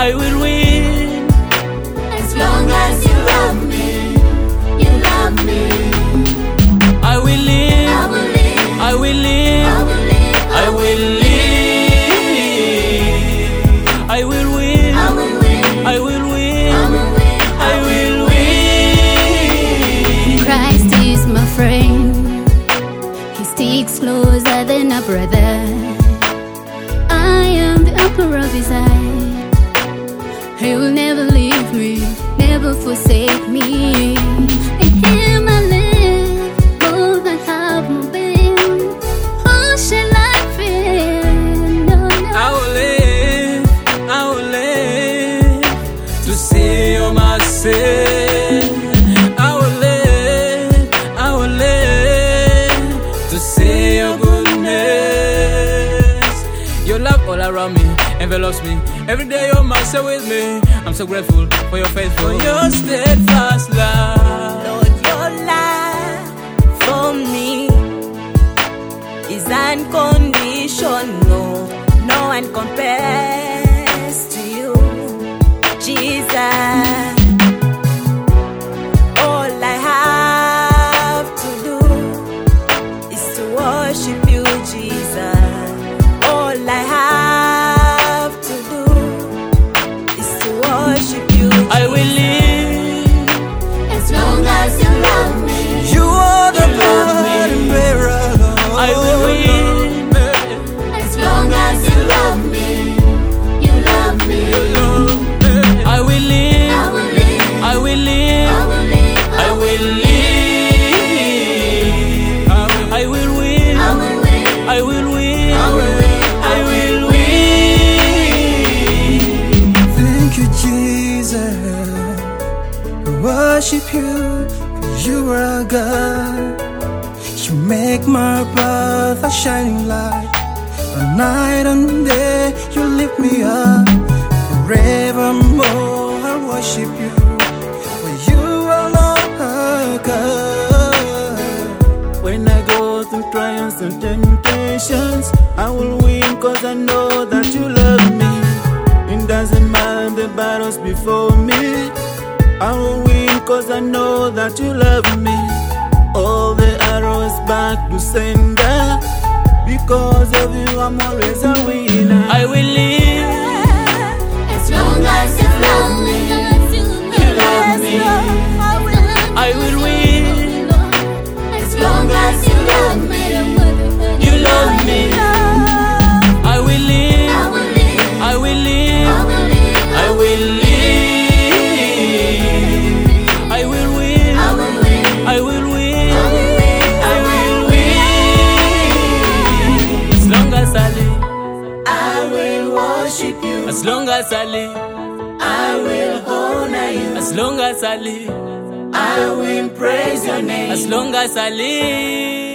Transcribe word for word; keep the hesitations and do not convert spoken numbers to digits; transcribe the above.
I will win. As long as you love me, you love me. I will live. I will live. I will live. I will live. I will live. I will win. I will win. I will win. I will win. I will win. Christ is my friend. He sticks closer than a brother. I am the apple of his eye. He will never leave me, never forsake me. In him I live, more than have no pain. Who shall I fear? No, no. I will live, I will live to see you myself. I will live, I will live to see your goodness. Your love all around me envelops me. Every day you're myself with me. I'm so grateful for your faithful, for your steadfast love. Lord, your love for me is unconditional. No one compares to you, Jesus. All I have to do is to worship you, Jesus. All I have to do is to worship you, Jesus. I will live As long as you love me, You are the You love me. burden bearer, Lord. I will win. as long as you love me, you love me. I will live. I will live. I will live. I will live. I will live. I will win. I will win. I will win. I will win. I will win. Thank you, Jesus. I worship you, for you are God. You make my path a shining light. By night and day, you lift me up. Forevermore, I worship you, for you alone are God. When I go through trials and temptations, I will win cause I know that you love me. It doesn't matter the battles before me, I will win cause I know that you love me. All the arrows back to sender, because of you I'm always a winner. I will live. As long as you love me, You love me. I will win. as long as you love me, You love me. I will live. I will live. I will live. I will live. I will live. I will win. I will win. I will win. I will win. I will win. As long as I live. I will worship you. As long as I live. I will honor you. As long as I live. I will praise your name. As long as I live.